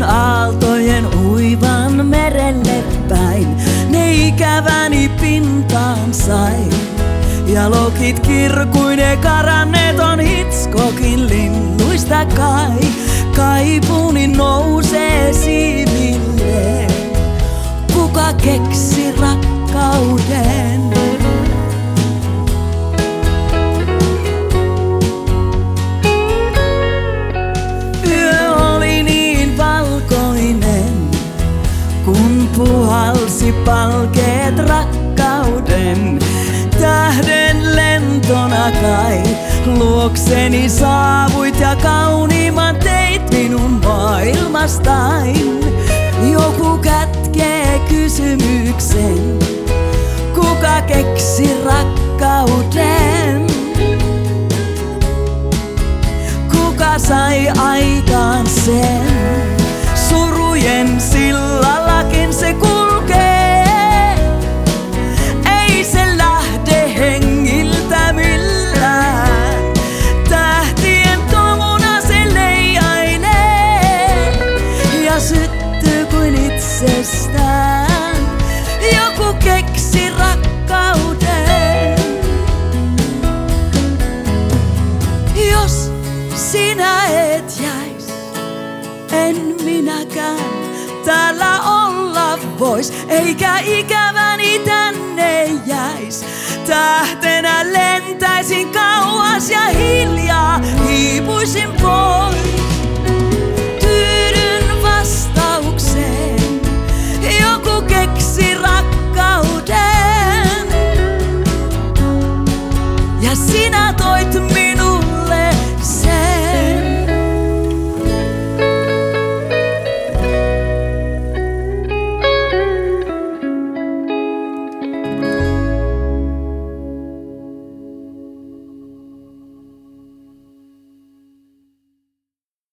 aaltojen uivan merelle päin. Ne ikäväni pintaan sai. Ja lokit kirkuine karanneet on Hitchcockin linnuista kai. Kaipuuni nousee siiville. Kuka keksi rakkauden? Yö oli niin valkoinen, kun puhalsi palkeet rakkauden. Tähden lentona kai luokseni saavuit ja kauniimman teit minun maailmastain. Joku kätkee kysymyksen, kuka keksi rakkauden? Kuka sai aikaan sen? Surujen sillallakin se kulkee. Ei se lähde hengiltä millään. Tähtien tomuna se leijailee ja syttyy kuin itsestään. Joku keksi rakkauden. Jos sinä et jäis, en minäkään täällä olla vois, eikä ikäväni tänne jäis. Tähtenä lentäisin kauas ja hiljaa hiipuisin pois.